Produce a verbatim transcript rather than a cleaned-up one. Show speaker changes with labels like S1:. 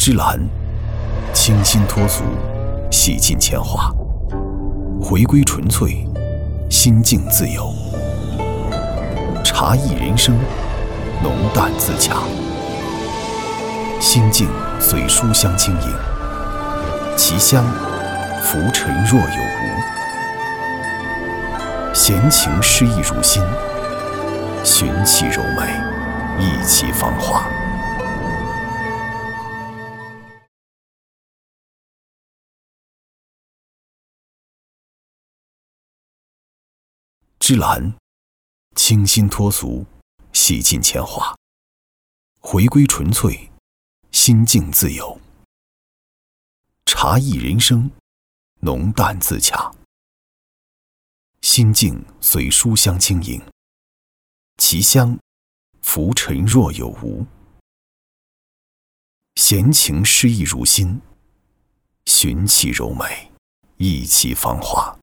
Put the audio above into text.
S1: 芝兰，清新脱俗，洗尽铅华，回归纯粹，心境自由。茶意人生，浓淡自洽，心境随书香轻盈，其香浮沉若有无，闲情诗意如新，寻其柔美，意其芳华。芝兰，清新脱俗，洗尽铅华，回归纯粹，心境自由。茶意人生，浓淡自洽，心境随书香轻盈，其香浮沉若有无，闲情诗意如新，寻其柔美，意其芳华。